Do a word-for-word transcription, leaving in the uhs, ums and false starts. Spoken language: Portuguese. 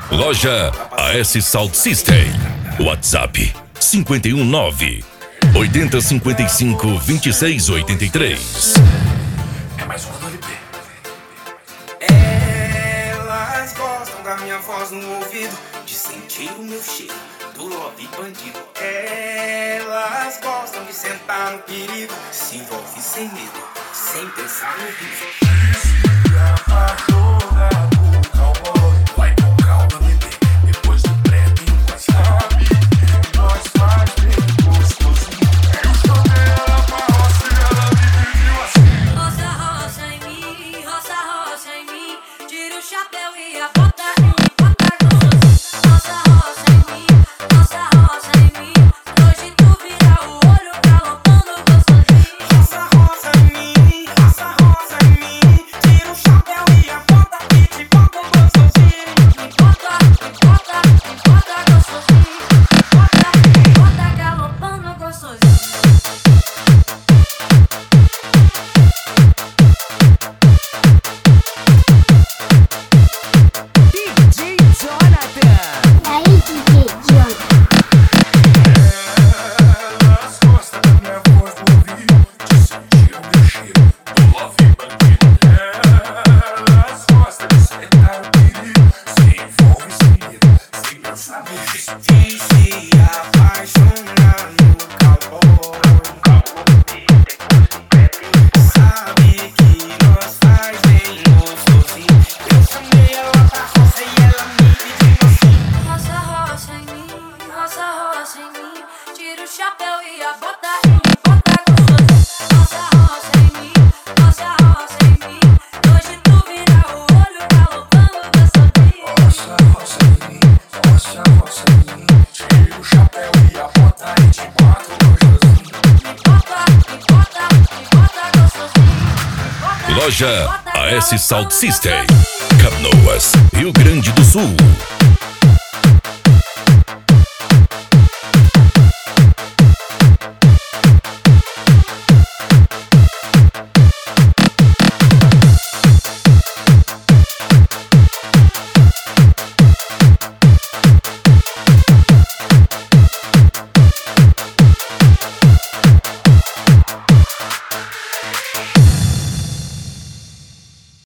Loja A S Sound System. WhatsApp cinco um nove, oito cinco cinco, dois seis oito três. É mais uma do L P. Elas gostam da minha voz no ouvido, de sentir o meu cheiro do love bandido. Elas gostam de sentar no perigo, se envolve sem medo, sem pensar no risco. Se apaixona por cowboy, vai com calma, bebê. Depois do pré tem um sabe que nós faz bem gostosinho. Eu chamei ela pra roça e ela me pediu assim. Roça, roça em mim, roça, roça em mim. Tira o chapéu e a bota e bota gostosinho. Roça, roça em mim, roça, roça em mim. Hoje tu vira o olho galopando gostosinho. Roça, roça em mim, roça, roça em mim. Tira o chapéu e a bota e te bota gostosinho. Me bota, me bota, me bota gostosinho. Me bota, me bota galopando gostosinho. D J Jonathan. Aí, D J Jonathan. Elas gostam da minha voz no ouvido, de sentir o meu cheiro do love bandido. Elas gostam de sentar no perigo, se envolve sem medo, sem pensar no risco. De se apaixonar no cowboy, sabe que nós faz bem gostosinho. Eu chamei ela pra roça e ela me pediu assim. Roça, roça em mim, roça, roça em mim. Tira o chapéu e a bota e me bota gostosinho. Roça, roça em mim, roça, roça em mim. Hoje tu vira o olho galopando gostosinho. Roça, roça em mim, roça, roça em mim. Tira o chapéu e a bota e te mato gostosinho. Me bota, me bota, me bota gostosinho. Me bota, Loja me bota A S Sound galopando System. gostosinho. Canoas, Rio Grande do Sul.